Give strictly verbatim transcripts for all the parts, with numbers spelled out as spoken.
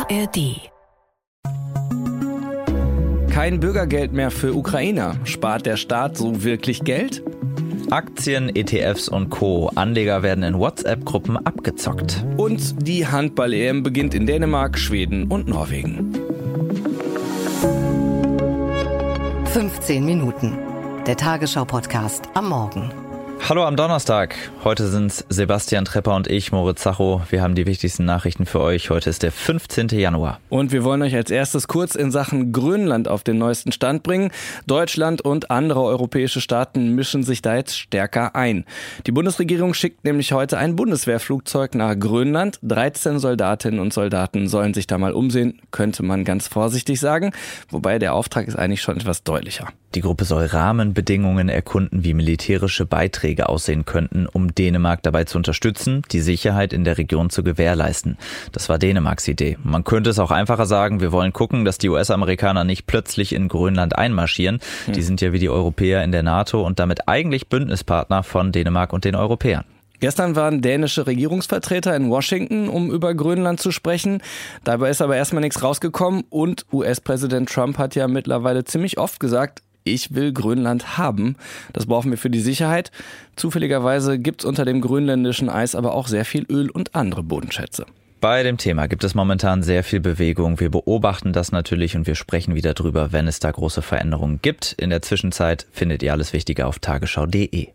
A R D. Kein Bürgergeld mehr für Ukrainer. Spart der Staat so wirklich Geld? Aktien, E T Fs und Co. Anleger werden in WhatsApp-Gruppen abgezockt. Und die Handball-E M beginnt in Dänemark, Schweden und Norwegen. fünfzehn Minuten. Der Tagesschau-Podcast am Morgen. Hallo am Donnerstag. Heute sind's Sebastian Trepper und ich, Moritz Zacho. Wir haben die wichtigsten Nachrichten für euch. Heute ist der fünfzehnten Januar. Und wir wollen euch als erstes kurz in Sachen Grönland auf den neuesten Stand bringen. Deutschland und andere europäische Staaten mischen sich da jetzt stärker ein. Die Bundesregierung schickt nämlich heute ein Bundeswehrflugzeug nach Grönland. dreizehn Soldatinnen und Soldaten sollen sich da mal umsehen, könnte man ganz vorsichtig sagen. Wobei der Auftrag ist eigentlich schon etwas deutlicher. Die Gruppe soll Rahmenbedingungen erkunden, wie militärische Beiträge aussehen könnten, um Dänemark dabei zu unterstützen, die Sicherheit in der Region zu gewährleisten. Das war Dänemarks Idee. Man könnte es auch einfacher sagen, wir wollen gucken, dass die U S-Amerikaner nicht plötzlich in Grönland einmarschieren. Hm. Die sind ja wie die Europäer in der NATO und damit eigentlich Bündnispartner von Dänemark und den Europäern. Gestern waren dänische Regierungsvertreter in Washington, um über Grönland zu sprechen. Dabei ist aber erstmal nichts rausgekommen und U S-Präsident Trump hat ja mittlerweile ziemlich oft gesagt, ich will Grönland haben. Das brauchen wir für die Sicherheit. Zufälligerweise gibt's unter dem grönländischen Eis aber auch sehr viel Öl und andere Bodenschätze. Bei dem Thema gibt es momentan sehr viel Bewegung. Wir beobachten das natürlich und wir sprechen wieder drüber, wenn es da große Veränderungen gibt. In der Zwischenzeit findet ihr alles Wichtige auf tagesschau punkt de.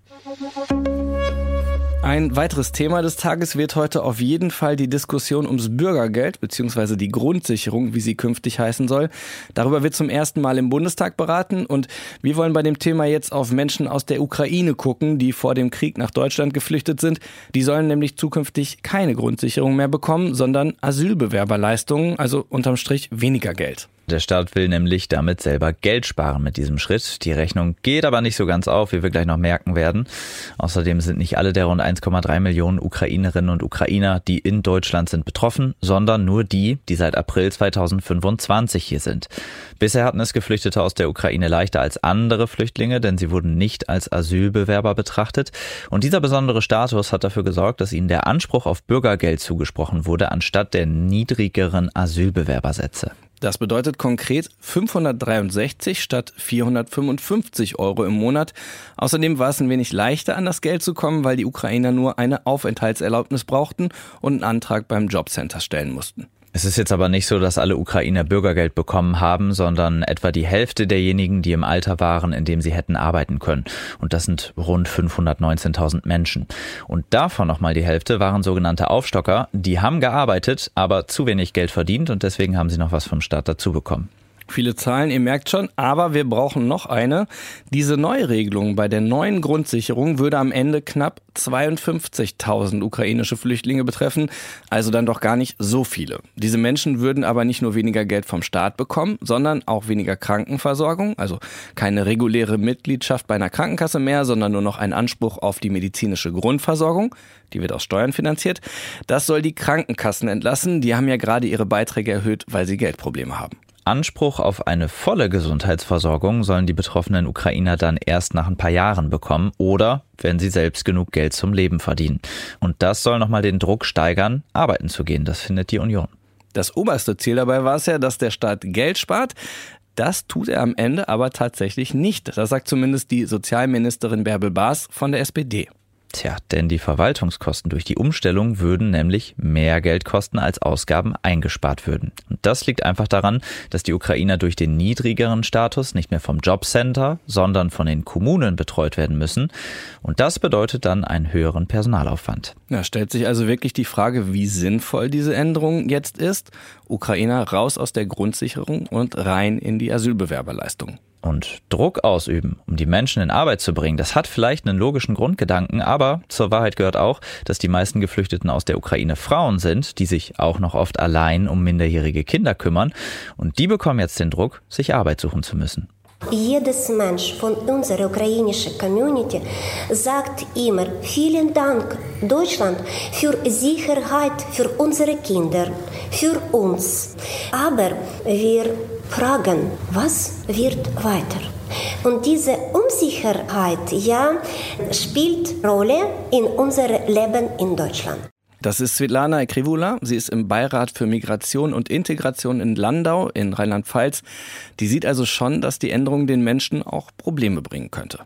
Ein weiteres Thema des Tages wird heute auf jeden Fall die Diskussion ums Bürgergeld bzw. die Grundsicherung, wie sie künftig heißen soll. Darüber wird zum ersten Mal im Bundestag beraten und wir wollen bei dem Thema jetzt auf Menschen aus der Ukraine gucken, die vor dem Krieg nach Deutschland geflüchtet sind. Die sollen nämlich zukünftig keine Grundsicherung mehr bekommen, sondern Asylbewerberleistungen, also unterm Strich weniger Geld. Der Staat will nämlich damit selber Geld sparen mit diesem Schritt. Die Rechnung geht aber nicht so ganz auf, wie wir gleich noch merken werden. Außerdem sind nicht alle der rund eins Komma drei Millionen Ukrainerinnen und Ukrainer, die in Deutschland sind, betroffen, sondern nur die, die seit April zweitausendfünfundzwanzig hier sind. Bisher hatten es Geflüchtete aus der Ukraine leichter als andere Flüchtlinge, denn sie wurden nicht als Asylbewerber betrachtet. Und dieser besondere Status hat dafür gesorgt, dass ihnen der Anspruch auf Bürgergeld zugesprochen wurde, anstatt der niedrigeren Asylbewerbersätze. Das bedeutet konkret fünfhundertdreiundsechzig statt vierhundertfünfundfünfzig Euro im Monat. Außerdem war es ein wenig leichter, an das Geld zu kommen, weil die Ukrainer nur eine Aufenthaltserlaubnis brauchten und einen Antrag beim Jobcenter stellen mussten. Es ist jetzt aber nicht so, dass alle Ukrainer Bürgergeld bekommen haben, sondern etwa die Hälfte derjenigen, die im Alter waren, in dem sie hätten arbeiten können. Und das sind rund fünfhundertneunzehntausend Menschen. Und davon nochmal die Hälfte waren sogenannte Aufstocker. Die haben gearbeitet, aber zu wenig Geld verdient und deswegen haben sie noch was vom Staat dazu bekommen. Viele Zahlen, ihr merkt schon, aber wir brauchen noch eine. Diese Neuregelung bei der neuen Grundsicherung würde am Ende knapp zweiundfünfzigtausend ukrainische Flüchtlinge betreffen, also dann doch gar nicht so viele. Diese Menschen würden aber nicht nur weniger Geld vom Staat bekommen, sondern auch weniger Krankenversorgung, also keine reguläre Mitgliedschaft bei einer Krankenkasse mehr, sondern nur noch ein Anspruch auf die medizinische Grundversorgung. Die wird aus Steuern finanziert. Das soll die Krankenkassen entlassen. Die haben ja gerade ihre Beiträge erhöht, weil sie Geldprobleme haben. Anspruch auf eine volle Gesundheitsversorgung sollen die betroffenen Ukrainer dann erst nach ein paar Jahren bekommen oder wenn sie selbst genug Geld zum Leben verdienen. Und das soll nochmal den Druck steigern, arbeiten zu gehen. Das findet die Union. Das oberste Ziel dabei war es ja, dass der Staat Geld spart. Das tut er am Ende aber tatsächlich nicht. Das sagt zumindest die Sozialministerin Bärbel Baas von der S P D. Tja, denn die Verwaltungskosten durch die Umstellung würden nämlich mehr Geld kosten, als Ausgaben eingespart würden. Und das liegt einfach daran, dass die Ukrainer durch den niedrigeren Status nicht mehr vom Jobcenter, sondern von den Kommunen betreut werden müssen. Und das bedeutet dann einen höheren Personalaufwand. Ja, stellt sich also wirklich die Frage, wie sinnvoll diese Änderung jetzt ist. Ukrainer raus aus der Grundsicherung und rein in die Asylbewerberleistung. Und Druck ausüben, um die Menschen in Arbeit zu bringen, das hat vielleicht einen logischen Grundgedanken, aber zur Wahrheit gehört auch, dass die meisten Geflüchteten aus der Ukraine Frauen sind, die sich auch noch oft allein um minderjährige Kinder kümmern. Und die bekommen jetzt den Druck, sich Arbeit suchen zu müssen. Jedes Mensch von unserer ukrainischen Community sagt immer, vielen Dank Deutschland für Sicherheit für unsere Kinder, für uns. Aber wir fragen, was wird weiter? Und diese Unsicherheit, ja, spielt Rolle in unserem Leben in Deutschland. Das ist Svetlana Krivula. Sie ist im Beirat für Migration und Integration in Landau in Rheinland-Pfalz. Die sieht also schon, dass die Änderung den Menschen auch Probleme bringen könnte.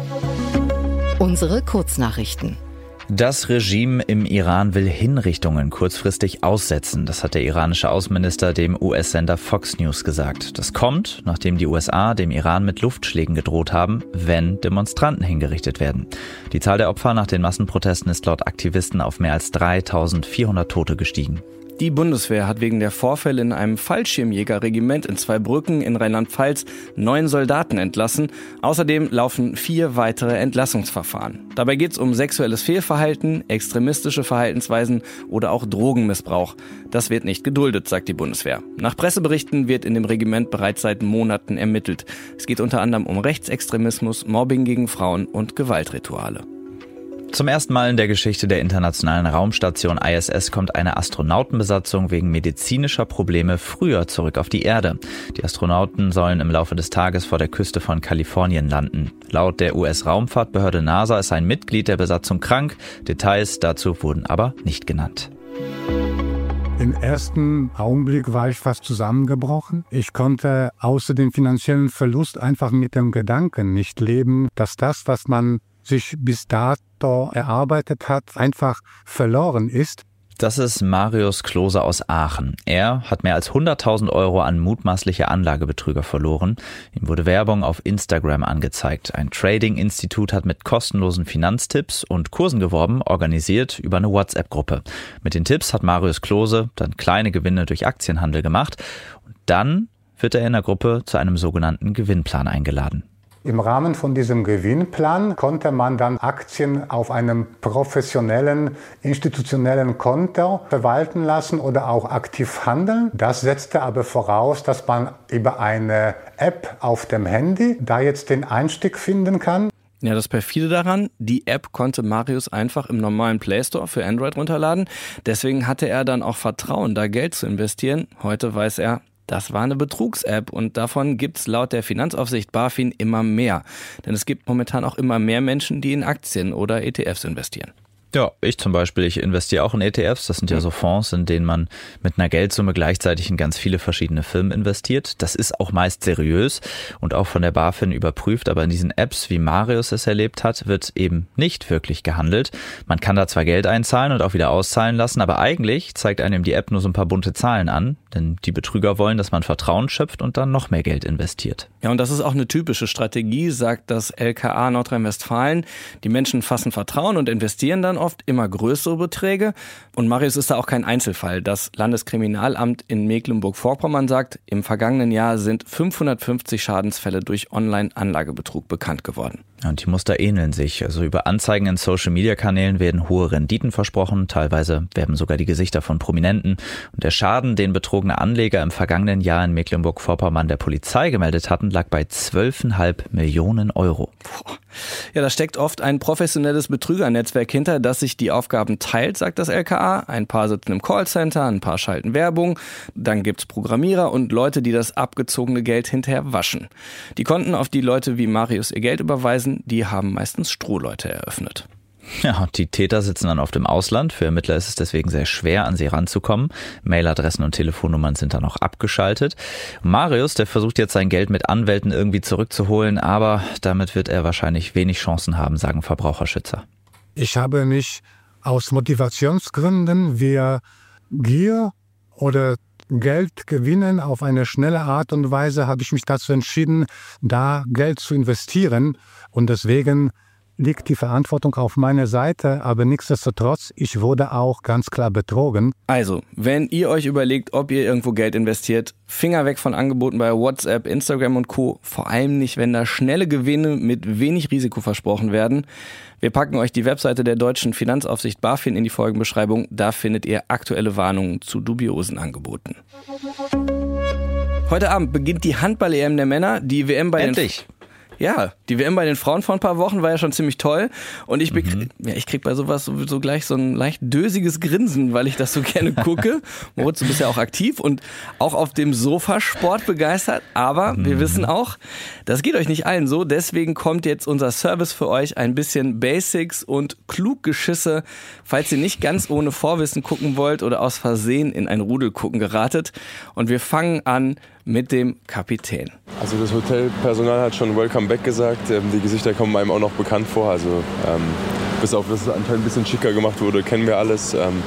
Unsere Kurznachrichten. Das Regime im Iran will Hinrichtungen kurzfristig aussetzen. Das hat der iranische Außenminister dem U S-Sender Fox News gesagt. Das kommt, nachdem die U S A dem Iran mit Luftschlägen gedroht haben, wenn Demonstranten hingerichtet werden. Die Zahl der Opfer nach den Massenprotesten ist laut Aktivisten auf mehr als dreitausendvierhundert Tote gestiegen. Die Bundeswehr hat wegen der Vorfälle in einem Fallschirmjägerregiment in Zweibrücken in Rheinland-Pfalz neun Soldaten entlassen. Außerdem laufen vier weitere Entlassungsverfahren. Dabei geht es um sexuelles Fehlverhalten, extremistische Verhaltensweisen oder auch Drogenmissbrauch. Das wird nicht geduldet, sagt die Bundeswehr. Nach Presseberichten wird in dem Regiment bereits seit Monaten ermittelt. Es geht unter anderem um Rechtsextremismus, Mobbing gegen Frauen und Gewaltrituale. Zum ersten Mal in der Geschichte der internationalen Raumstation I S S kommt eine Astronautenbesatzung wegen medizinischer Probleme früher zurück auf die Erde. Die Astronauten sollen im Laufe des Tages vor der Küste von Kalifornien landen. Laut der U S-Raumfahrtbehörde NASA ist ein Mitglied der Besatzung krank. Details dazu wurden aber nicht genannt. Im ersten Augenblick war ich fast zusammengebrochen. Ich konnte außer dem finanziellen Verlust einfach mit dem Gedanken nicht leben, dass das, was man sich bis dato erarbeitet hat, einfach verloren ist. Das ist Marius Klose aus Aachen. Er hat mehr als hunderttausend Euro an mutmaßliche Anlagebetrüger verloren. Ihm wurde Werbung auf Instagram angezeigt. Ein Trading-Institut hat mit kostenlosen Finanztipps und Kursen geworben, organisiert über eine WhatsApp-Gruppe. Mit den Tipps hat Marius Klose dann kleine Gewinne durch Aktienhandel gemacht. Und dann wird er in der Gruppe zu einem sogenannten Gewinnplan eingeladen. Im Rahmen von diesem Gewinnplan konnte man dann Aktien auf einem professionellen, institutionellen Konto verwalten lassen oder auch aktiv handeln. Das setzte aber voraus, dass man über eine App auf dem Handy da jetzt den Einstieg finden kann. Ja, das perfide daran, die App konnte Marius einfach im normalen Play Store für Android runterladen. Deswegen hatte er dann auch Vertrauen, da Geld zu investieren. Heute weiß er, das war eine Betrugs-App und davon gibt's laut der Finanzaufsicht BaFin immer mehr. Denn es gibt momentan auch immer mehr Menschen, die in Aktien oder E T Fs investieren. Ja, ich zum Beispiel, ich investiere auch in E T Fs. Das sind ja so Fonds, in denen man mit einer Geldsumme gleichzeitig in ganz viele verschiedene Firmen investiert. Das ist auch meist seriös und auch von der BaFin überprüft. Aber in diesen Apps, wie Marius es erlebt hat, wird eben nicht wirklich gehandelt. Man kann da zwar Geld einzahlen und auch wieder auszahlen lassen, aber eigentlich zeigt einem die App nur so ein paar bunte Zahlen an. Denn die Betrüger wollen, dass man Vertrauen schöpft und dann noch mehr Geld investiert. Ja, und das ist auch eine typische Strategie, sagt das L K A Nordrhein-Westfalen. Die Menschen fassen Vertrauen und investieren dann oft immer größere Beträge. Und Marius ist da auch kein Einzelfall. Das Landeskriminalamt in Mecklenburg-Vorpommern sagt, im vergangenen Jahr sind fünfhundertfünfzig Schadensfälle durch Online-Anlagebetrug bekannt geworden. Und die Muster ähneln sich. Also über Anzeigen in Social-Media-Kanälen werden hohe Renditen versprochen. Teilweise werben sogar die Gesichter von Prominenten. Und der Schaden, den betrogene Anleger im vergangenen Jahr in Mecklenburg-Vorpommern der Polizei gemeldet hatten, lag bei zwölf Komma fünf Millionen Euro. Ja, da steckt oft ein professionelles Betrügernetzwerk hinter, das sich die Aufgaben teilt, sagt das L K A. Ein paar sitzen im Callcenter, ein paar schalten Werbung. Dann gibt's Programmierer und Leute, die das abgezogene Geld hinterher waschen. Die Konten, auf die Leute wie Marius ihr Geld überweisen, die haben meistens Strohleute eröffnet. Ja, und die Täter sitzen dann oft im Ausland. Für Ermittler ist es deswegen sehr schwer, an sie ranzukommen. Mailadressen und Telefonnummern sind dann auch abgeschaltet. Marius, der versucht jetzt sein Geld mit Anwälten irgendwie zurückzuholen, aber damit wird er wahrscheinlich wenig Chancen haben, sagen Verbraucherschützer. Ich habe mich aus Motivationsgründen via Gier oder Geld gewinnen auf eine schnelle Art und Weise habe ich mich dazu entschieden, da Geld zu investieren. Und deswegen liegt die Verantwortung auf meiner Seite, aber nichtsdestotrotz, ich wurde auch ganz klar betrogen. Also, wenn ihr euch überlegt, ob ihr irgendwo Geld investiert, Finger weg von Angeboten bei WhatsApp, Instagram und Co. Vor allem nicht, wenn da schnelle Gewinne mit wenig Risiko versprochen werden. Wir packen euch die Webseite der deutschen Finanzaufsicht BaFin in die Folgenbeschreibung. Da findet ihr aktuelle Warnungen zu dubiosen Angeboten. Heute Abend beginnt die Handball-E M der Männer, die W M bei Endlich. den... Ja, die W M bei den Frauen vor ein paar Wochen war ja schon ziemlich toll und ich, Mhm. ja, ich krieg bei sowas sowieso gleich so ein leicht dösiges Grinsen, weil ich das so gerne gucke. Moritz, du bist ja auch aktiv und auch auf dem Sofa Sport begeistert, aber mhm. wir wissen auch, das geht euch nicht allen so, deswegen kommt jetzt unser Service für euch, ein bisschen Basics und Kluggeschisse, falls ihr nicht ganz ohne Vorwissen gucken wollt oder aus Versehen in ein Rudel gucken geratet. Und wir fangen an mit dem Kapitän. Also das Hotelpersonal hat schon Welcome Back gesagt. Die Gesichter kommen einem auch noch bekannt vor. Also ähm, bis auf das anscheinend ein bisschen schicker gemacht wurde, kennen wir alles. Ähm,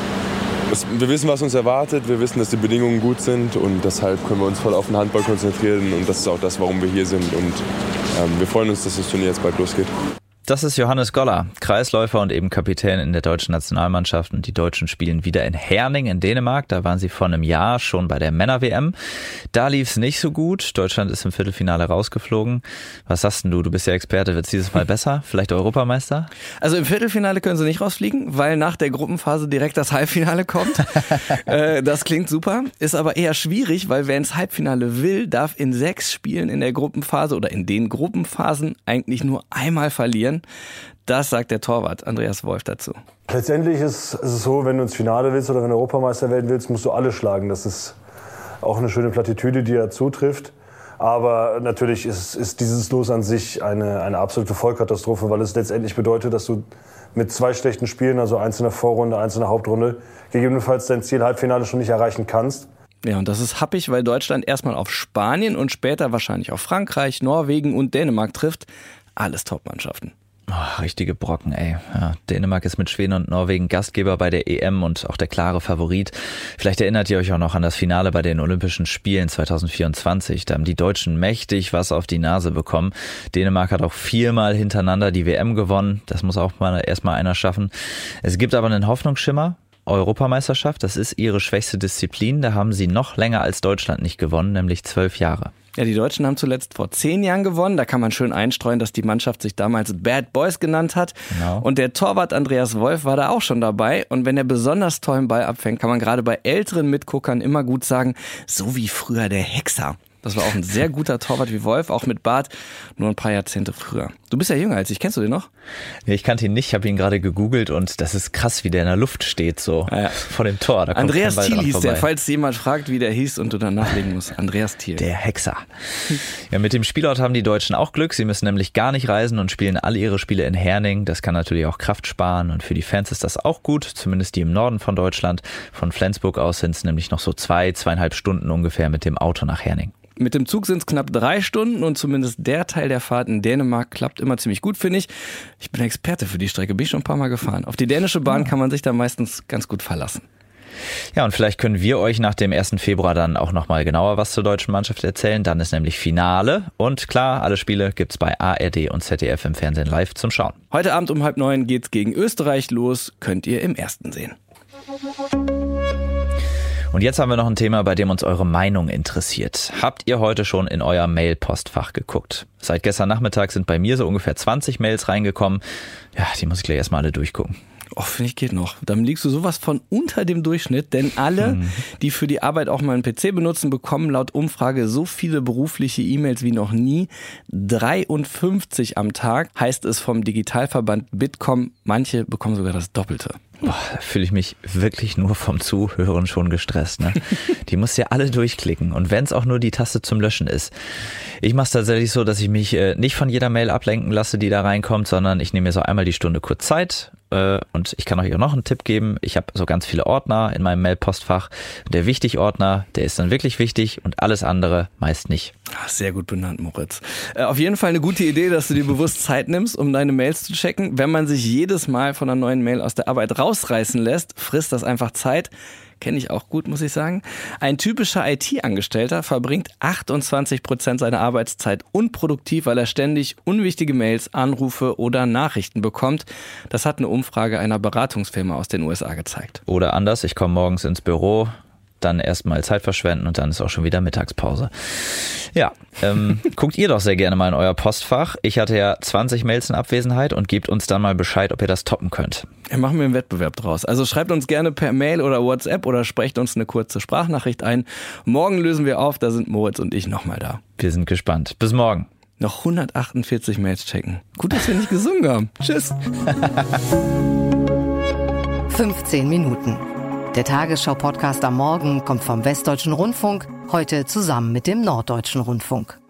das, wir wissen, was uns erwartet. Wir wissen, dass die Bedingungen gut sind und deshalb können wir uns voll auf den Handball konzentrieren. Und das ist auch das, warum wir hier sind. Und ähm, wir freuen uns, dass das Turnier jetzt bald losgeht. Das ist Johannes Goller, Kreisläufer und eben Kapitän in der deutschen Nationalmannschaft. Und die Deutschen spielen wieder in Herning in Dänemark. Da waren sie vor einem Jahr schon bei der Männer-W M. Da lief es nicht so gut. Deutschland ist im Viertelfinale rausgeflogen. Was sagst denn du? Du bist ja Experte. Wird es dieses Mal besser? Vielleicht Europameister? Also im Viertelfinale können sie nicht rausfliegen, weil nach der Gruppenphase direkt das Halbfinale kommt. äh, das klingt super. Ist aber eher schwierig, weil wer ins Halbfinale will, darf in sechs Spielen in der Gruppenphase oder in den Gruppenphasen eigentlich nur einmal verlieren. Das sagt der Torwart Andreas Wolf dazu. Letztendlich ist es so, wenn du ins Finale willst oder wenn du Europameister werden willst, musst du alle schlagen. Das ist auch eine schöne Plattitüde, die ja zutrifft. Aber natürlich ist, ist dieses Los an sich eine, eine absolute Vollkatastrophe, weil es letztendlich bedeutet, dass du mit zwei schlechten Spielen, also eins in der Vorrunde, eins in der Hauptrunde, gegebenenfalls dein Ziel Halbfinale schon nicht erreichen kannst. Ja, und das ist happig, weil Deutschland erstmal auf Spanien und später wahrscheinlich auf Frankreich, Norwegen und Dänemark trifft. Alles Top-Mannschaften. Oh, richtige Brocken, ey. Ja, Dänemark ist mit Schweden und Norwegen Gastgeber bei der E M und auch der klare Favorit. Vielleicht erinnert ihr euch auch noch an das Finale bei den Olympischen Spielen zwanzig vierundzwanzig. Da haben die Deutschen mächtig was auf die Nase bekommen. Dänemark hat auch viermal hintereinander die W M gewonnen. Das muss auch mal erstmal einer schaffen. Es gibt aber einen Hoffnungsschimmer. Europameisterschaft, das ist ihre schwächste Disziplin. Da haben sie noch länger als Deutschland nicht gewonnen, nämlich zwölf Jahre. Ja, die Deutschen haben zuletzt vor zehn Jahren gewonnen. Da kann man schön einstreuen, dass die Mannschaft sich damals Bad Boys genannt hat. Genau. Und der Torwart Andreas Wolf war da auch schon dabei. Und wenn er besonders tollen Ball abfängt, kann man gerade bei älteren Mitguckern immer gut sagen, so wie früher der Hexer. Das war auch ein sehr guter Torwart wie Wolf, auch mit Bart, nur ein paar Jahrzehnte früher. Du bist ja jünger als ich, kennst du den noch? Nee, ich kannte ihn nicht, ich habe ihn gerade gegoogelt und das ist krass, wie der in der Luft steht, so ja. vor dem Tor. Da kommt Andreas kein Ball Thiel dran hieß vorbei. der, falls jemand fragt, wie der hieß und du dann nachlegen musst. Andreas Thiel. Der Hexer. Ja, mit dem Spielort haben die Deutschen auch Glück. Sie müssen nämlich gar nicht reisen und spielen alle ihre Spiele in Herning. Das kann natürlich auch Kraft sparen und für die Fans ist das auch gut, zumindest die im Norden von Deutschland. Von Flensburg aus sind es nämlich noch so zwei, zweieinhalb Stunden ungefähr mit dem Auto nach Herning. Mit dem Zug sind es knapp drei Stunden und zumindest der Teil der Fahrt in Dänemark klappt immer ziemlich gut, finde ich. Ich bin Experte für die Strecke, bin ich schon ein paar Mal gefahren. Auf die dänische Bahn kann man sich da meistens ganz gut verlassen. Ja, und vielleicht können wir euch nach dem ersten Februar dann auch nochmal genauer was zur deutschen Mannschaft erzählen. Dann ist nämlich Finale und klar, alle Spiele gibt's bei A R D und Z D F im Fernsehen live zum Schauen. Heute Abend um halb neun geht's gegen Österreich los, könnt ihr im Ersten sehen. Und jetzt haben wir noch ein Thema, bei dem uns eure Meinung interessiert. Habt ihr heute schon in euer Mail-Postfach geguckt? Seit gestern Nachmittag sind bei mir so ungefähr zwanzig Mails reingekommen. Ja, die muss ich gleich erstmal alle durchgucken. Oh, finde ich, geht noch. Dann liegst du sowas von unter dem Durchschnitt, denn alle, hm. die für die Arbeit auch mal einen P C benutzen, bekommen laut Umfrage so viele berufliche E-Mails wie noch nie. dreiundfünfzig am Tag, heißt es vom Digitalverband Bitkom. Manche bekommen sogar das Doppelte. Boah, da fühle ich mich wirklich nur vom Zuhören schon gestresst. Ne? Die musst ja alle durchklicken und wenn es auch nur die Taste zum Löschen ist. Ich mache es tatsächlich so, dass ich mich äh, nicht von jeder Mail ablenken lasse, die da reinkommt, sondern ich nehme mir so einmal die Stunde kurz Zeit äh, und ich kann euch auch noch einen Tipp geben. Ich habe so ganz viele Ordner in meinem Mail-Postfach. Der Wichtig-Ordner, der ist dann wirklich wichtig und alles andere meist nicht. Ach, sehr gut benannt, Moritz. Äh, auf jeden Fall eine gute Idee, dass du dir bewusst Zeit nimmst, um deine Mails zu checken. Wenn man sich jedes Mal von einer neuen Mail aus der Arbeit rausreißen lässt, frisst das einfach Zeit. Kenne ich auch gut, muss ich sagen. Ein typischer I T-Angestellter verbringt achtundzwanzig Prozent seiner Arbeitszeit unproduktiv, weil er ständig unwichtige Mails, Anrufe oder Nachrichten bekommt. Das hat eine Umfrage einer Beratungsfirma aus den U S A gezeigt. Oder anders, ich komme morgens ins Büro, dann erstmal Zeit verschwenden und dann ist auch schon wieder Mittagspause. Ja, ähm, guckt ihr doch sehr gerne mal in euer Postfach. Ich hatte ja zwanzig Mails in Abwesenheit und gebt uns dann mal Bescheid, ob ihr das toppen könnt. Ja, machen wir einen Wettbewerb draus. Also schreibt uns gerne per Mail oder WhatsApp oder sprecht uns eine kurze Sprachnachricht ein. Morgen lösen wir auf, da sind Moritz und ich nochmal da. Wir sind gespannt. Bis morgen. noch hundertachtundvierzig Mails checken. Gut, dass wir nicht gesungen haben. Tschüss. fünfzehn Minuten. Der Tagesschau-Podcast am Morgen kommt vom Westdeutschen Rundfunk, heute zusammen mit dem Norddeutschen Rundfunk.